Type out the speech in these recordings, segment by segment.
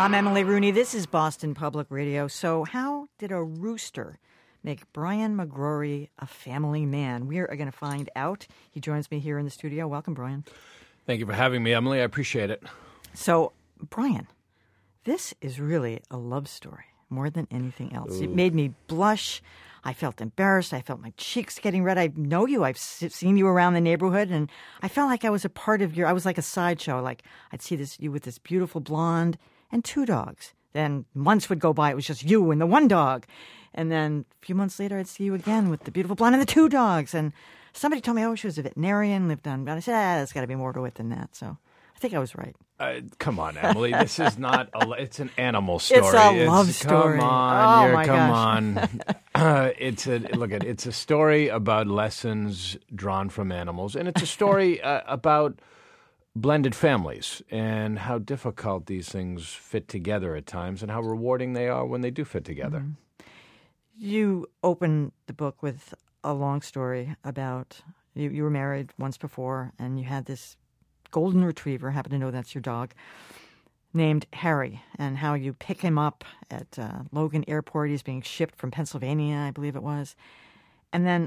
I'm Emily Rooney. This is Boston Public Radio. So how did a rooster make Brian McGrory a family man? We are going to find out. He joins me here in the studio. Welcome, Brian. Thank you for having me, Emily. I appreciate it. So, Brian, this is really a love story more than anything else. Ooh. It made me blush. I felt embarrassed. I felt my cheeks getting red. I know you. I've seen you around the neighborhood, and I felt like I was a part of I was like a sideshow. Like I'd see you with this beautiful blonde and 2 dogs. Then months would go by. It was just you and the 1 dog. And then a few months later, I'd see you again with the beautiful blonde and the 2 dogs. And somebody told me, she was a veterinarian, lived on. But I said, there's got to be more to it than that. So I think I was right. Come on, Emily. This is not it's an animal story. It's a love story. Come on. Oh, my come gosh. on. It's a story about lessons drawn from animals. And it's a story about blended families and how difficult these things fit together at times and how rewarding they are when they do fit together. Mm-hmm. You open the book with a long story about you were married once before and you had this golden retriever, happen to know that's your dog, named Harry, and how you pick him up at Logan Airport. He's being shipped from Pennsylvania, I believe it was. And then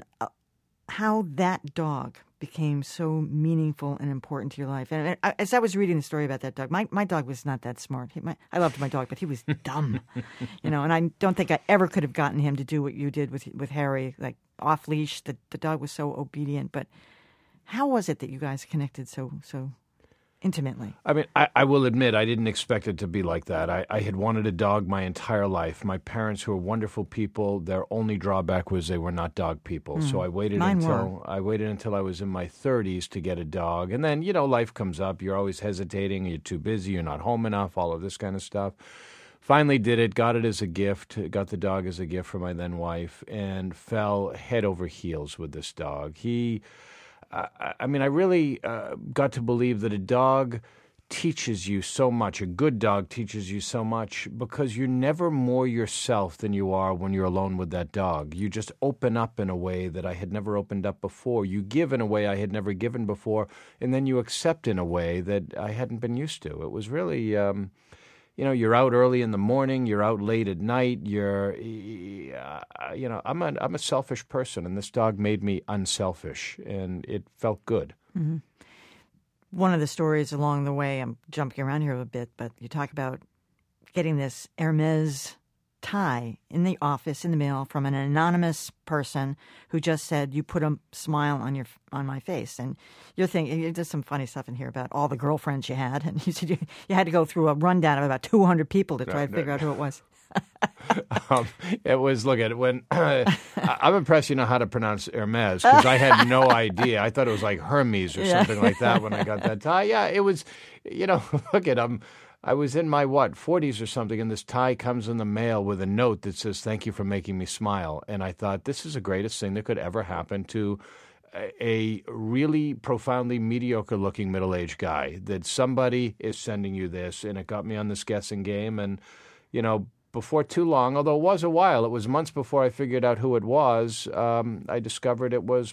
how that dog became so meaningful and important to your life. And as I was reading the story about that dog, my dog was not that smart. I loved my dog, but he was dumb, and I don't think I ever could have gotten him to do what you did with Harry, like off leash. The dog was so obedient. But how was it that you guys connected so intimately? I mean, I will admit I didn't expect it to be like that. I had wanted a dog my entire life. My parents, who were wonderful people, their only drawback was they were not dog people. So I waited until I was in my 30s to get a dog. And then, life comes up. You're always hesitating. You're too busy. You're not home enough, all of this kind of stuff. Finally did it, got it as a gift, got the dog as a gift from my then wife, and fell head over heels with this dog. I really got to believe that a dog teaches you so much. A good dog teaches you so much because you're never more yourself than you are when you're alone with that dog. You just open up in a way that I had never opened up before. You give in a way I had never given before, and then you accept in a way that I hadn't been used to. It was really... you're out early in the morning, you're out late at night, I'm a selfish person, and this dog made me unselfish, and it felt good. Mm-hmm. One of the stories along the way, I'm jumping around here a bit, but you talk about getting this Hermes tie in the office, in the mail, from an anonymous person who just said, you put a smile on my face. And you're thinking, there's some funny stuff in here about all the girlfriends you had. And you said you had to go through a rundown of about 200 people to try to figure out who it was. It was, I'm impressed you know how to pronounce Hermes, because I had no idea. I thought it was like Hermes or something like that when I got that tie. Yeah, it was, I was in my, 40s or something, and this tie comes in the mail with a note that says, thank you for making me smile. And I thought, this is the greatest thing that could ever happen to a really profoundly mediocre-looking middle-aged guy, that somebody is sending you this. And it got me on this guessing game. And, before too long, although it was a while, it was months before I figured out who it was, I discovered it was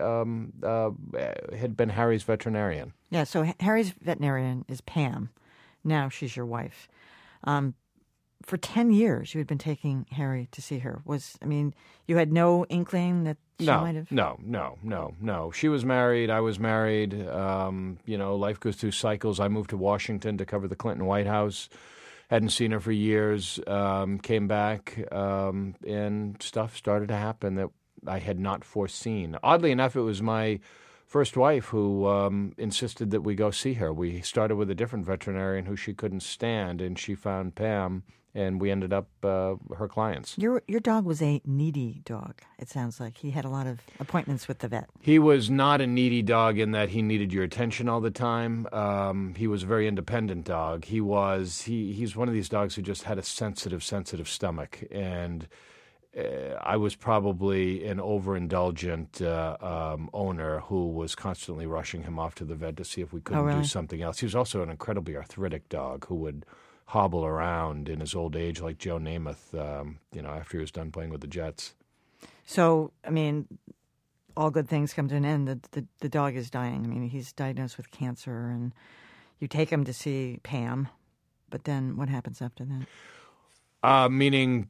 had been Harry's veterinarian. Yeah, so Harry's veterinarian is Pam. Now she's your wife. For 10 years, you had been taking Harry to see her. You had no inkling that she might have? No. She was married. I was married. Life goes through cycles. I moved to Washington to cover the Clinton White House. Hadn't seen her for years. Came back, and stuff started to happen that I had not foreseen. Oddly enough, it was my first wife who insisted that we go see her. We started with a different veterinarian who she couldn't stand, and she found Pam, and we ended up her clients. Your dog was a needy dog, it sounds like. He had a lot of appointments with the vet. He was not a needy dog in that he needed your attention all the time. He was a very independent dog. He's one of these dogs who just had a sensitive stomach, and I was probably an overindulgent owner who was constantly rushing him off to the vet to see if we couldn't do something else. He was also an incredibly arthritic dog who would hobble around in his old age like Joe Namath, after he was done playing with the Jets. So, all good things come to an end. The dog is dying. He's diagnosed with cancer, and you take him to see Pam. But then what happens after that? Meaning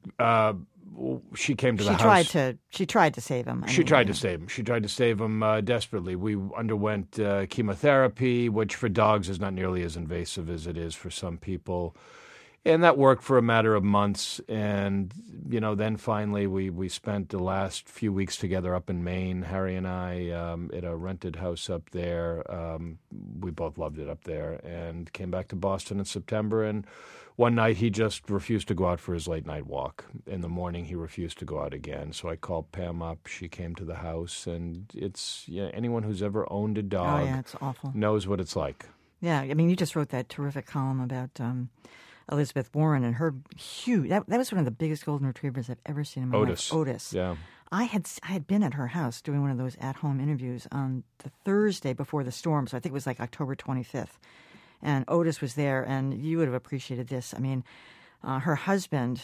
she came to the house. She tried to save him. She tried to save him. She tried to save him desperately. We underwent chemotherapy, which for dogs is not nearly as invasive as it is for some people. And that worked for a matter of months. And, then finally we spent the last few weeks together up in Maine, Harry and I, at a rented house up there. We both loved it up there and came back to Boston in September. And one night he just refused to go out for his late night walk. In the morning he refused to go out again. So I called Pam up. She came to the house. And it's anyone who's ever owned a dog it's awful. Knows what it's like. Yeah, I mean, you just wrote that terrific column about Elizabeth Warren and her huge. That was one of the biggest golden retrievers I've ever seen in my life. Otis. Yeah. I had been at her house doing one of those at-home interviews on the Thursday before the storm, so I think it was like October 25th. And Otis was there, and you would have appreciated this. I mean, her husband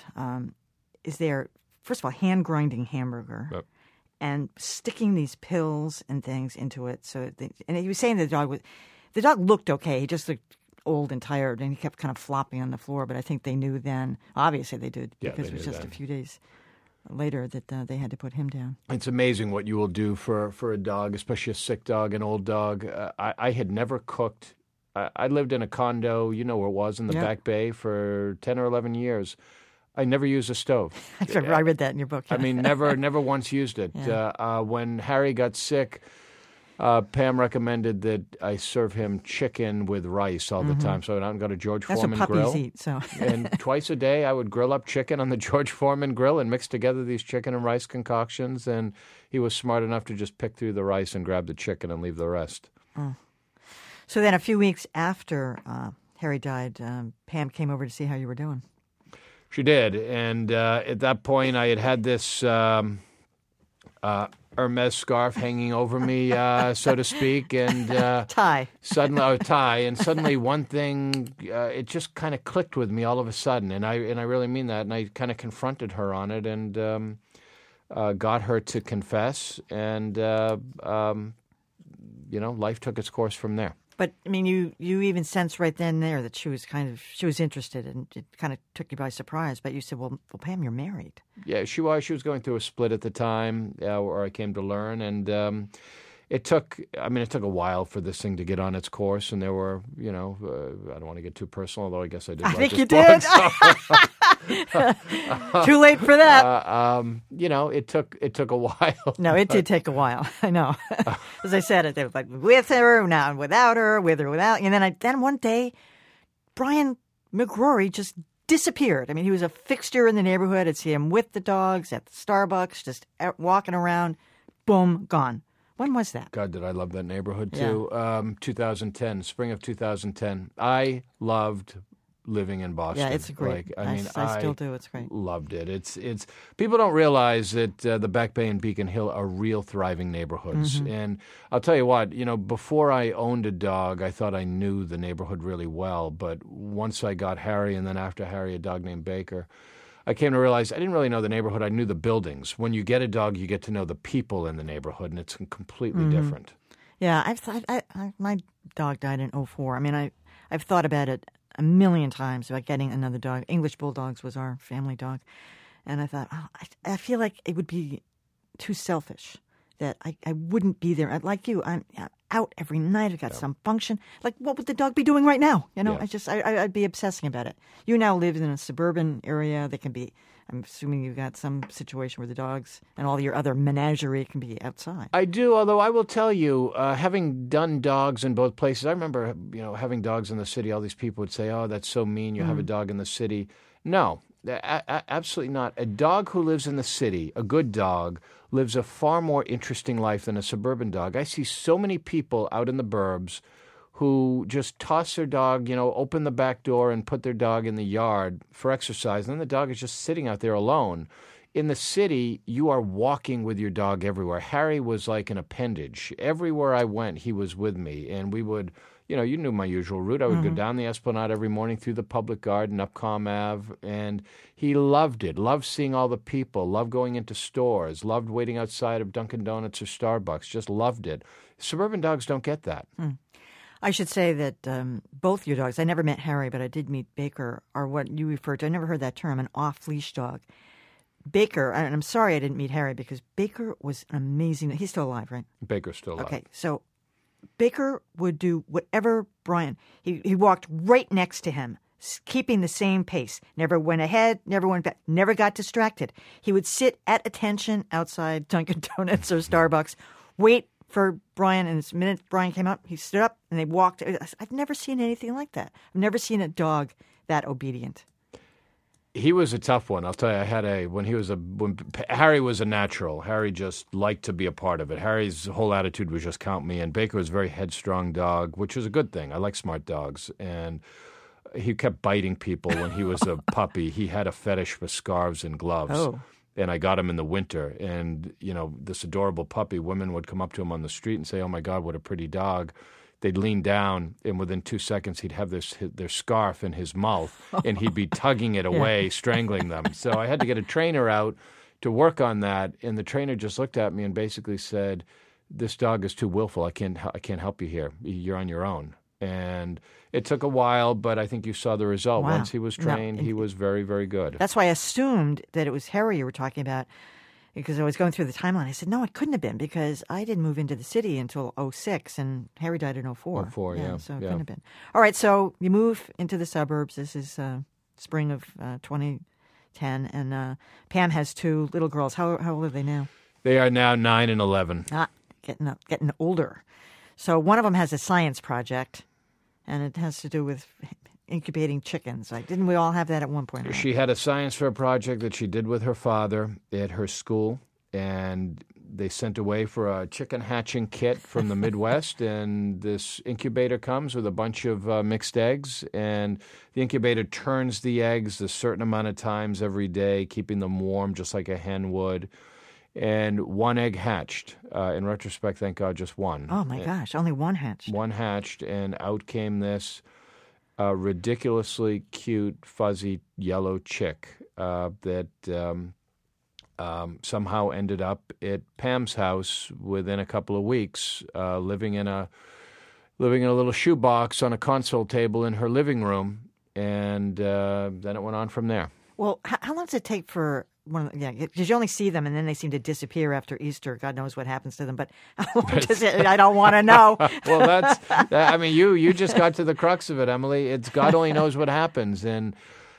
is there, first of all, hand-grinding hamburger and sticking these pills and things into it. And he was saying the dog looked okay. He just looked old and tired, and he kept kind of flopping on the floor. But I think they knew then. Obviously, they did because it was just a few days later that they had to put him down. It's amazing what you will do for a dog, especially a sick dog, an old dog. I had never cooked. I lived in a condo, where it was, in the Back Bay for 10 or 11 years. I never used a stove. I read that in your book. I mean, never once used it. Yeah. When Harry got sick, Pam recommended that I serve him chicken with rice all the time. So I went out and got a George Foreman grill. That's what puppies eat. So. And twice a day I would grill up chicken on the George Foreman grill and mix together these chicken and rice concoctions. And he was smart enough to just pick through the rice and grab the chicken and leave the rest. Oh. So then a few weeks after Harry died, Pam came over to see how you were doing. She did. And at that point I had this Hermes scarf hanging over me, so to speak, and tie. Suddenly one thing it just kind of clicked with me all of a sudden, and I really mean that. And I kind of confronted her on it, and got her to confess, and life took its course from there. But I mean, you even sensed right then and there that she was interested, and it kind of took you by surprise. But you said, "Well, Pam, you're married." Yeah, she was. She was going through a split at the time, where I came to learn, and it took a while for this thing to get on its course. And there were, I don't want to get too personal, although I guess I did. I think you did. Too late for that. It took a while. No, it did take a while. I know. As I said, it was like with her, now without her, with or without. And then one day, Brian McRory just disappeared. I mean, he was a fixture in the neighborhood. I'd see him with the dogs at the Starbucks, just walking around. Boom, gone. When was that? God, did I love that neighborhood too. 2010, spring of 2010. I loved living in Boston. Yeah, it's great. I still do. It's great. Loved it. It's people don't realize that the Back Bay and Beacon Hill are real thriving neighborhoods. Mm-hmm. And I'll tell you what, before I owned a dog, I thought I knew the neighborhood really well. But once I got Harry, and then after Harry, a dog named Baker, I came to realize I didn't really know the neighborhood. I knew the buildings. When you get a dog, you get to know the people in the neighborhood, and it's completely different. Yeah, my dog died in 2004. I mean, I've thought about it a million times about getting another dog. English Bulldogs was our family dog. And I thought, I feel like it would be too selfish that I wouldn't be there. Like you, I'm out every night. I've got some function. Like, what would the dog be doing right now? I'd be obsessing about it. You now live in a suburban area that can be, I'm assuming you've got some situation where the dogs and all your other menagerie can be outside. I do, although I will tell you, having done dogs in both places, I remember, having dogs in the city, all these people would say, oh, that's so mean, you have a dog in the city. No, absolutely not. A dog who lives in the city, a good dog, lives a far more interesting life than a suburban dog. I see so many people out in the burbs who just toss their dog, open the back door and put their dog in the yard for exercise, and then the dog is just sitting out there alone. In the city, you are walking with your dog everywhere. Harry was like an appendage. Everywhere I went, he was with me, and we would, you knew my usual route. I would go down the Esplanade every morning through the Public Garden, up Comm Ave, and he loved it, loved seeing all the people, loved going into stores, loved waiting outside of Dunkin' Donuts or Starbucks, just loved it. Suburban dogs don't get that. I should say that both your dogs, I never met Harry, but I did meet Baker, are what you referred to. I never heard that term, an off-leash dog. Baker, and I'm sorry I didn't meet Harry because Baker was an amazing, he's still alive, right? Baker's still alive. Okay, so Baker would do whatever Brian, he walked right next to him, keeping the same pace. Never went ahead, never went back, never got distracted. He would sit at attention outside Dunkin' Donuts or Starbucks, wait for Brian, and the minute Brian came up, he stood up and they walked. I've never seen anything like that. I've never seen a dog that obedient. He was a tough one. I'll tell you, when Harry was a natural. Harry just liked to be a part of it. Harry's whole attitude was just count me in. Baker was a very headstrong dog, which was a good thing. I like smart dogs. And he kept biting people when he was a puppy. He had a fetish for scarves and gloves. Oh. And I got him in the winter. And, this adorable puppy, women would come up to him on the street and say, "Oh, my God, what a pretty dog." They'd lean down, and within 2 seconds, he'd have their scarf in his mouth, and he'd be tugging it away, strangling them. So I had to get a trainer out to work on that, and the trainer just looked at me and basically said, "This dog is too willful. I can't help you here. You're on your own." And it took a while, but I think you saw the result. Wow. Once he was trained, he was very, very good. That's why I assumed that it was Harry you were talking about, because I was going through the timeline. I said, no, it couldn't have been, because I didn't move into the city until 2006, and Harry died in 2004. 2004, yeah. So it couldn't have been. All right, so you move into the suburbs. This is spring of 2010, and Pam has 2 little girls. How old are they now? They are now 9 and 11. Getting older. So one of them has a science project, and it has to do with incubating chickens. Didn't we all have that at one point? Right? She had a science fair project that she did with her father at her school, and they sent away for a chicken hatching kit from the Midwest, and this incubator comes with a bunch of mixed eggs, and the incubator turns the eggs a certain amount of times every day, keeping them warm just like a hen would. And 1 egg hatched. In retrospect, thank God, just one. Oh, my gosh, only 1 hatched. 1 hatched, and out came this ridiculously cute, fuzzy yellow chick that somehow ended up at Pam's house within a couple of weeks, living in a little shoebox on a console table in her living room, and then it went on from there. Well, how long does it take for because you only see them and then they seem to disappear after Easter. God knows what happens to them, but how long does it? I don't want to know. Well, you just got to the crux of it, Emily. It's God only knows what happens, and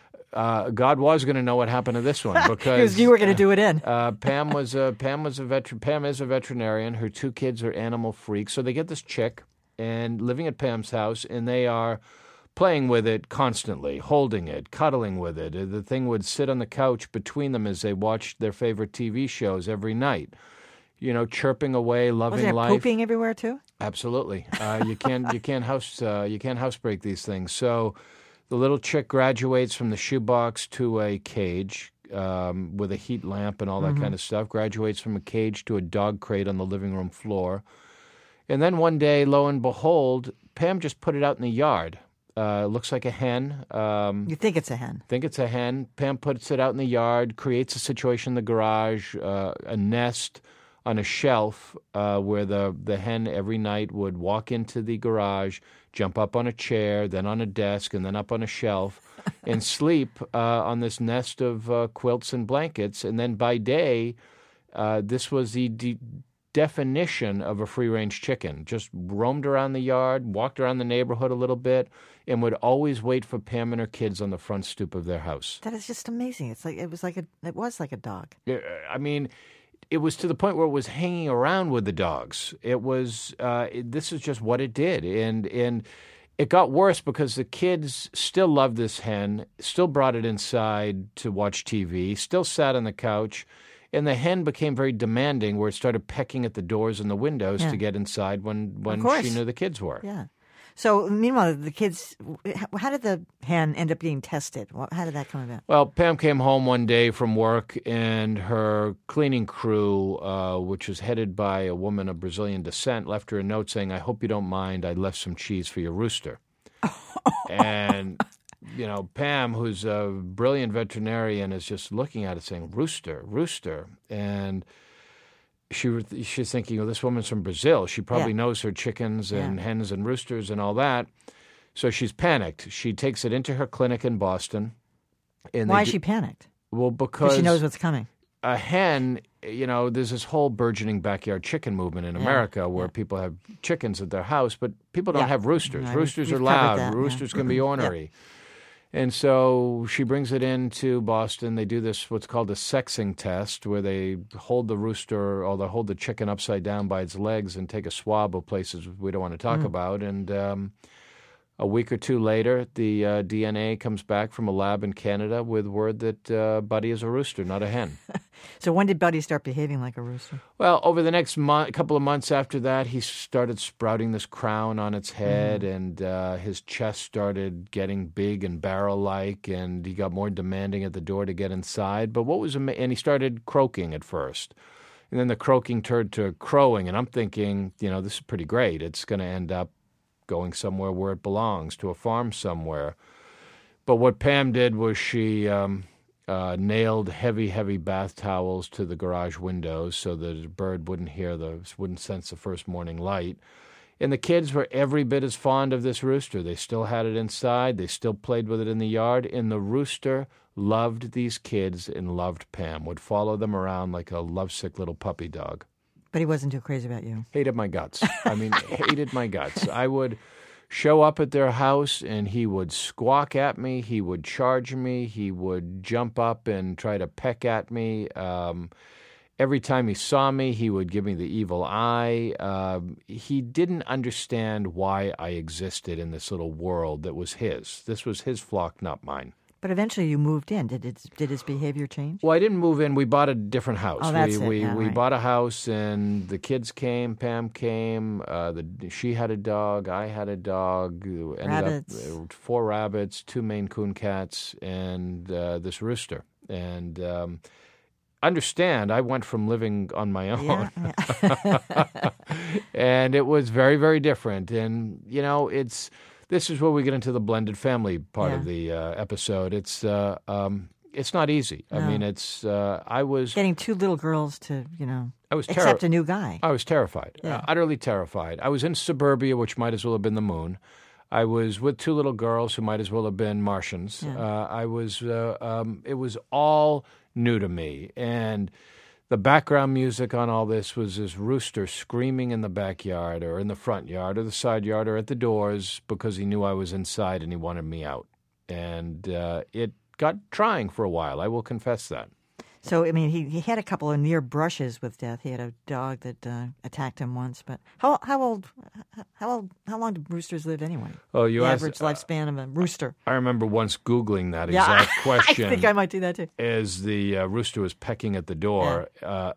God was going to know what happened to this one because you were going to do it in. Pam is a veterinarian. Her 2 kids are animal freaks, so they get this chick and living at Pam's house, and they are playing with it constantly, holding it, cuddling with it. The thing would sit on the couch between them as they watched their favorite TV shows every night. Chirping away, loving life. Was it pooping everywhere too? Absolutely. You can't housebreak these things. So the little chick graduates from the shoebox to a cage with a heat lamp and all that kind of stuff. Graduates from a cage to a dog crate on the living room floor, and then one day, lo and behold, Pam just put it out in the yard. Looks like a hen. You think it's a hen? Think it's a hen. Pam puts it out in the yard, creates a situation in the garage, a nest on a shelf where the hen every night would walk into the garage, jump up on a chair, then on a desk, and then up on a shelf, and sleep on this nest of quilts and blankets. And then by day, this was the definition of a free-range chicken. Just roamed around the yard, walked around the neighborhood a little bit, and would always wait for Pam and her kids on the front stoop of their house. That is just amazing. It was like a dog. I mean, it was to the point where it was hanging around with the dogs. It was this is just what it did, and it got worse because the kids still loved this hen, still brought it inside to watch TV, still sat on the couch. And the hen became very demanding, where it started pecking at the doors and the windows to get inside when she knew the kids were. Yeah. So, meanwhile, the kids, how did the hen end up being tested? How did that come about? Well, Pam came home one day from work, and her cleaning crew, which was headed by a woman of Brazilian descent, left her a note saying, "I hope you don't mind, I left some cheese for your rooster." And Pam, who's a brilliant veterinarian, is just looking at it saying, "Rooster, rooster." And she's thinking, oh, this woman's from Brazil. She probably knows her chickens and hens and roosters and all that. So she's panicked. She takes it into her clinic in Boston. And why is she panicked? Well, because she knows what's coming. A hen, there's this whole burgeoning backyard chicken movement in America where people have chickens at their house, but people don't have roosters. Right. Roosters We've are loud. that, Roosters can be ornery. And so she brings it into Boston. They do this, what's called a sexing test, where they hold the rooster or they hold the chicken upside down by its legs and take a swab of places we don't want to talk about. And a week or two later, the DNA comes back from a lab in Canada with word that Buddy is a rooster, not a hen. So when did Buddy start behaving like a rooster? Well, over the next couple of months after that, he started sprouting this crown on its head, and his chest started getting big and barrel-like, and he got more demanding at the door to get inside. But and he started croaking at first. And then the croaking turned to crowing, and I'm thinking, this is pretty great. It's going to end up going somewhere where it belongs, to a farm somewhere. But what Pam did was she nailed heavy bath towels to the garage windows so that the bird wouldn't sense the first morning light. And the kids were every bit as fond of this rooster. They still had it inside. They still played with it in the yard. And the rooster loved these kids and loved Pam, would follow them around like a lovesick little puppy dog. But he wasn't too crazy about you. Hated my guts. Hated my guts. I would show up at their house, and he would squawk at me. He would charge me. He would jump up and try to peck at me. Every time he saw me, he would give me the evil eye. He didn't understand why I existed in this little world that was his. This was his flock, not mine. But eventually you moved in. Did his behavior change? Well, I didn't move in. We bought a different house. Oh, that's it. We Right. bought a house, and the kids came. Pam came. She had a dog. I had a dog. Rabbits. 4 rabbits, 2 Maine Coon cats, and this rooster. And understand, I went from living on my own. Yeah. And it was very, very different. And, this is where we get into the blended family part of the episode. It's not easy. No. I mean, I was getting 2 little girls to, I was accept a new guy. I was terrified, Yeah. Utterly terrified. I was in suburbia, which might as well have been the moon. I was with 2 little girls who might as well have been Martians. Yeah. It was all new to me, and the background music on all this was this rooster screaming in the backyard or in the front yard or the side yard or at the doors because he knew I was inside and he wanted me out. And it got trying for a while, I will confess that. So, I mean, he had a couple of near brushes with death. He had a dog that attacked him once. But how long do roosters live anyway? Oh, you the asked, average lifespan of a rooster. I remember once Googling that exact question. I think I might do that too. As the rooster was pecking at the door,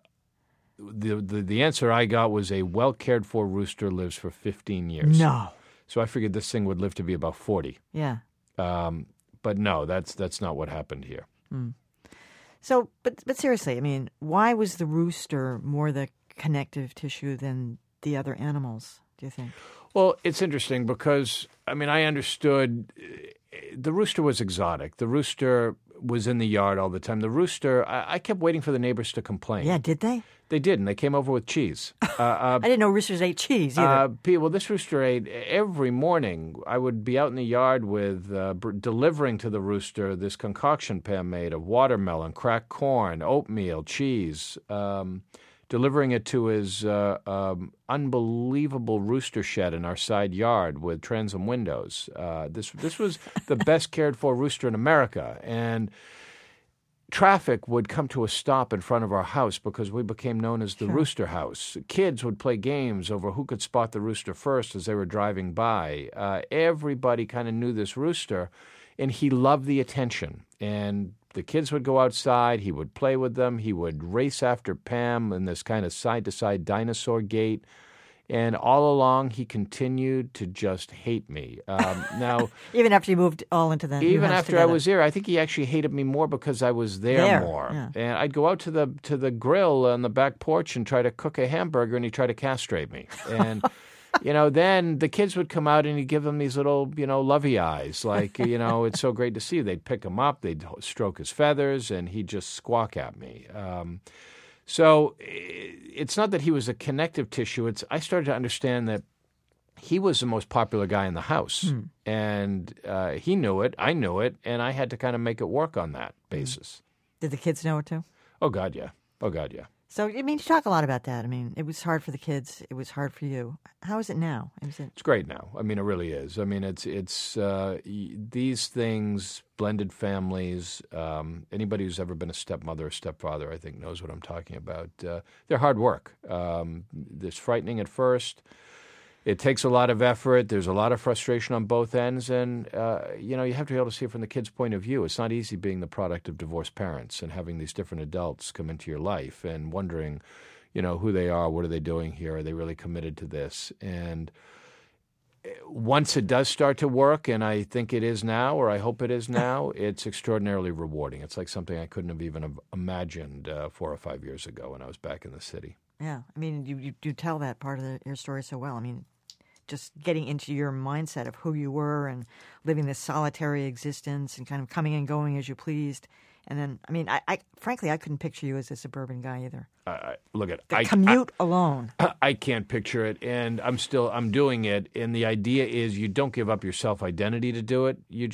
the answer I got was a well-cared-for rooster lives for 15 years. No. So I figured this thing would live to be about 40. Yeah. But no, that's not what happened here. Mm. So, but seriously, I mean, why was the rooster more the connective tissue than the other animals, do you think? Well, it's interesting because, I mean, I understood the rooster was exotic. The rooster was in the yard all the time. The rooster, I kept waiting for the neighbors to complain. Yeah, did they? They did, and they came over with cheese. I didn't know roosters ate cheese either. Well, this rooster ate every morning. I would be out in the yard with delivering to the rooster this concoction Pam made of watermelon, cracked corn, oatmeal, cheese, delivering it to his unbelievable rooster shed in our side yard with transom windows. This was the best cared for rooster in America, and traffic would come to a stop in front of our house because we became known as the Rooster House. Kids would play games over who could spot the rooster first as they were driving by. Everybody kind of knew this rooster, and he loved the attention. And the kids would go outside. He would play with them. He would race after Pam in this kind of side-to-side dinosaur gait. And all along, he continued to just hate me. Now, even after you moved all into the even after together. I was there, I think he actually hated me more because I was there more. Yeah. And I'd go out to the grill on the back porch and try to cook a hamburger, and he'd try to castrate me. And then the kids would come out and he'd give them these little, lovey eyes, like, it's so great to see you. They'd pick him up, they'd stroke his feathers, and he'd just squawk at me. So it's not that he was a connective tissue. I started to understand that he was the most popular guy in the house, and he knew it, I knew it, and I had to kind of make it work on that basis. Did the kids know it too? Oh, God, yeah. So, I mean, you talk a lot about that. I mean, it was hard for the kids. It was hard for you. How is it now? It's great now. I mean, it really is. I mean, it's these things, blended families, anybody who's ever been a stepmother or stepfather, I think, knows what I'm talking about. They're hard work. It's frightening at first. It takes a lot of effort. There's a lot of frustration on both ends. And, you have to be able to see it from the kid's point of view. It's not easy being the product of divorced parents and having these different adults come into your life and wondering, who they are, what are they doing here, are they really committed to this? And once it does start to work, and I think it is now, or I hope it is now, it's extraordinarily rewarding. It's like something I couldn't have even imagined 4 or 5 years ago when I was back in the city. Yeah, I mean, you tell that part of your story so well. I mean, just getting into your mindset of who you were and living this solitary existence and kind of coming and going as you pleased. And then, I mean, I frankly, I couldn't picture you as a suburban guy either. The commute alone. I can't picture it, and I'm doing it. And the idea is you don't give up your self-identity to do it. You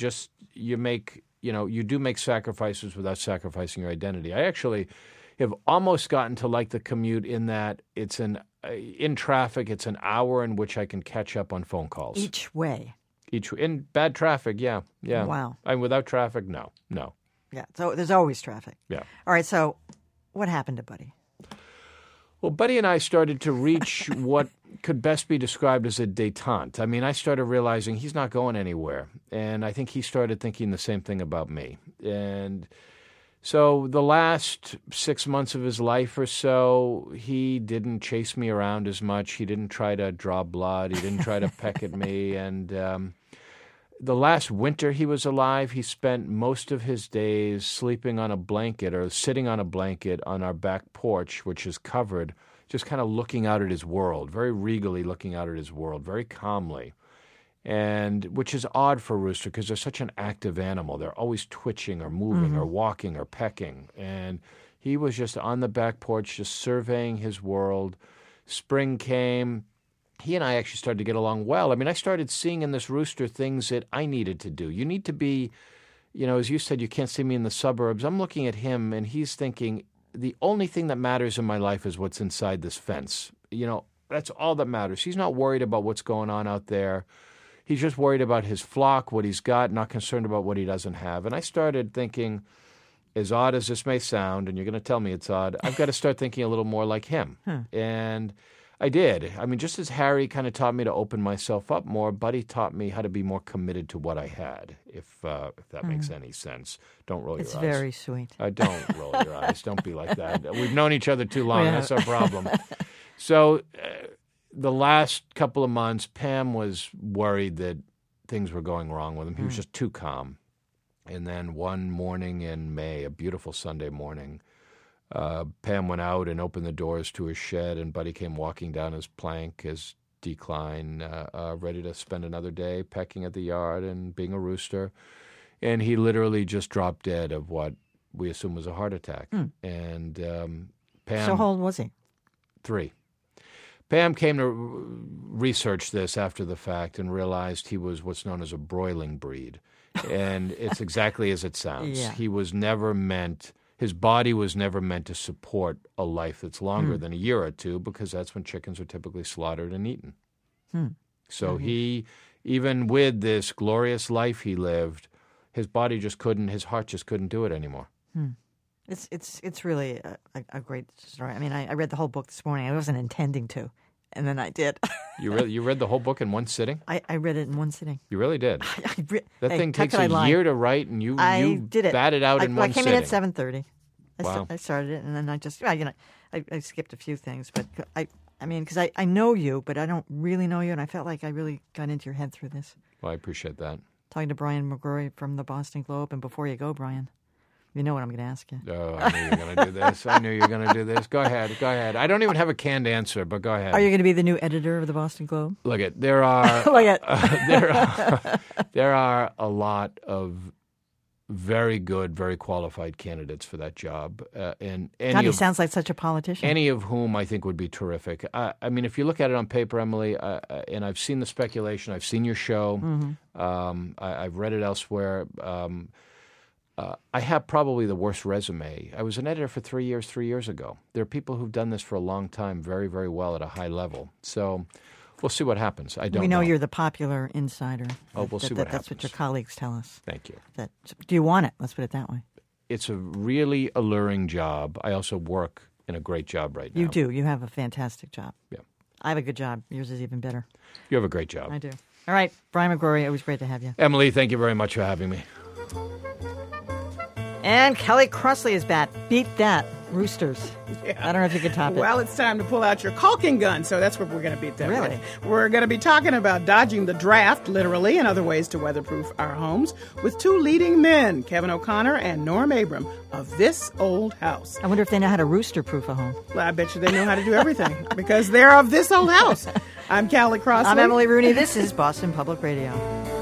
do make sacrifices without sacrificing your identity. I actually have almost gotten to like the commute in that it's in traffic, it's an hour in which I can catch up on phone calls. Each way. In bad traffic, yeah. Wow. And without traffic, no. Yeah, so there's always traffic. Yeah. All right, so what happened to Buddy? Well, Buddy and I started to reach what could best be described as a détente. I mean, I started realizing he's not going anywhere, and I think he started thinking the same thing about me. And so the last 6 months of his life or so, he didn't chase me around as much. He didn't try to draw blood. He didn't try to peck at me. And the last winter he was alive, he spent most of his days sleeping on a blanket or sitting on a blanket on our back porch, which is covered, just kind of looking out at his world, very regally looking out at his world, very calmly. And which is odd for a rooster because they're such an active animal. They're always twitching or moving or walking or pecking. And he was just on the back porch just surveying his world. Spring came. He and I actually started to get along well. I mean, I started seeing in this rooster things that I needed to do. You need to be, as you said, you can't see me in the suburbs. I'm looking at him, and he's thinking, the only thing that matters in my life is what's inside this fence. That's all that matters. He's not worried about what's going on out there. He's just worried about his flock, what he's got, not concerned about what he doesn't have. And I started thinking, as odd as this may sound, and you're going to tell me it's odd, I've got to start thinking a little more like him. And I did. I mean, just as Harry kind of taught me to open myself up more, Buddy taught me how to be more committed to what I had, if that makes any sense. Don't roll your eyes. It's very sweet. Don't roll your eyes. Don't be like that. We've known each other too long. That's our problem. So the last couple of months, Pam was worried that things were going wrong with him. He was just too calm. And then one morning in May, a beautiful Sunday morning, Pam went out and opened the doors to his shed, and Buddy came walking down his plank, his decline, ready to spend another day pecking at the yard and being a rooster. And he literally just dropped dead of what we assume was a heart attack. And Pam... So how old was he? 3. Pam came to research this after the fact and realized he was what's known as a broiling breed. And it's exactly as it sounds. Yeah. He was never meant, his body was never meant to support a life that's longer than a year or two, because that's when chickens are typically slaughtered and eaten. So he, even with this glorious life he lived, his body just couldn't, his heart just couldn't do it anymore. It's really a great story. I mean, I read the whole book this morning. I wasn't intending to, and then I did. You read the whole book in one sitting? I read it in one sitting. You really did? That thing takes a year to write, and you did it. batted out in one sitting. I came in at 7:30. Wow. I started it, and then I just, I skipped a few things, but I mean, because I know you, but I don't really know you, and I felt like I really got into your head through this. Well, I appreciate that. Talking to Brian McGrory from the Boston Globe, and before you go, Brian, you know what I'm going to ask you. Oh, I knew you were going to do this. I knew you were going to do this. Go ahead. I don't even have a canned answer, but go ahead. Are you going to be the new editor of the Boston Globe? Look it. There are Look it. there are a lot of very good, very qualified candidates for that job. And God, he sounds like such a politician. Any of whom I think would be terrific. I mean, if you look at it on paper, Emily, and I've seen the speculation, I've seen your show, I've read it elsewhere. I have probably the worst resume. I was an editor for 3 years ago. There are people who've done this for a long time very, very well at a high level. So we'll see what happens. I don't know. We know you're the popular insider. We'll see what happens. That's what your colleagues tell us. Thank you. Do you want it? Let's put it that way. It's a really alluring job. I also work in a great job right now. You do. You have a fantastic job. Yeah. I have a good job. Yours is even better. You have a great job. I do. All right. Brian McGrory, always great to have you. Emily, thank you very much for having me. And Kelly Crossley is back. Beat that. Roosters. Yeah. I don't know if you can top it. Well, it's time to pull out your caulking gun, so that's what we're going to beat that Really? with. We're going to be talking about dodging the draft, literally, and other ways to weatherproof our homes with two leading men, Kevin O'Connor and Norm Abram of This Old House. I wonder if they know how to rooster-proof a home. Well, I bet you they know how to do everything because they're of this old house. I'm Kelly Crossley. I'm Emily Rooney. This is Boston Public Radio.